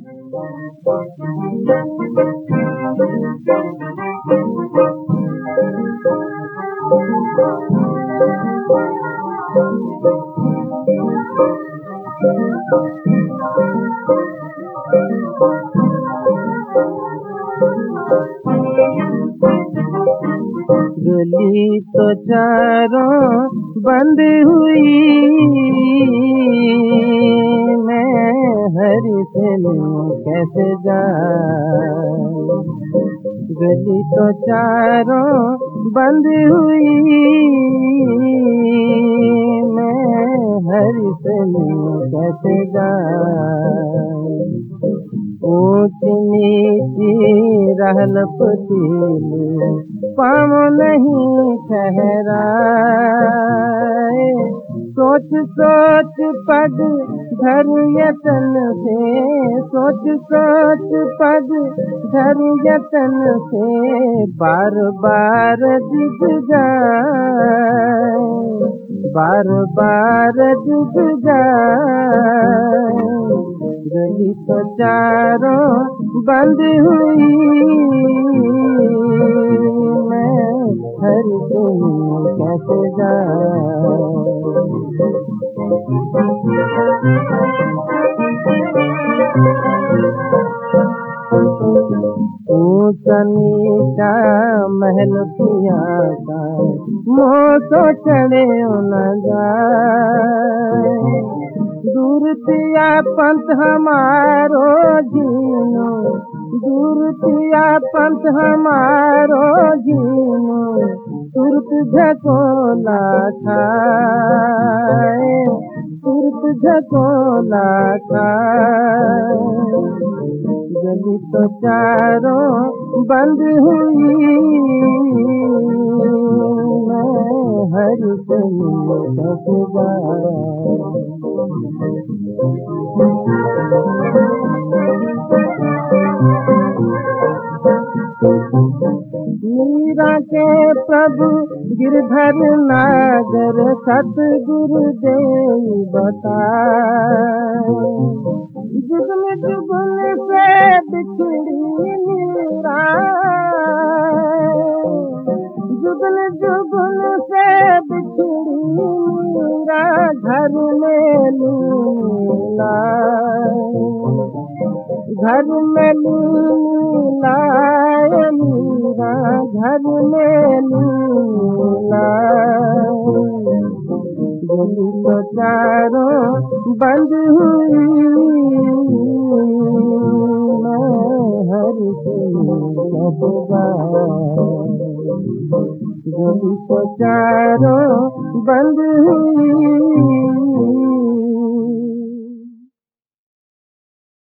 गली तो चारों बंद हुई, मैं हरि से मिलूं कैसे जाऊं। गली तो चारों बंद हुई, मैं हरि से मिलूं कैसे जाऊं। ऊंच नीची रहल पतीली पाँव नहीं ठहराए। सोच सोच पग धर यतन से, सोच सोच पग धर यतन से, बार बार दिख जाए, बार बार दिख जाए। गली तो चारों बंद हुई, मैं हरि से कैसे जाऊं। ऊंचा नीचा महल पिया का, मोह तो चढ़े न जाए। दूर पिया पंथ हमारो जीनो, दूर पिया पंथ हमारो जीनो, तुरत झकोला खाए, तुरत झकोला खाए। गली तो चारों बंद हुई, मैं हरि से कैसे जाऊं। मीरा के प्रभु गिरधर नागर सतगुरुदेव बताए। जुगन जुगन से बिछड़ी मीरा, जुगन जुगन से बिछड़ी मीरा, घर में लीला, घर में लीला मीरा, घर में लीला। गली तो चारों बंद हुई, मैं हरि से कैसे जाऊं। गली तो चारों बंद हुई,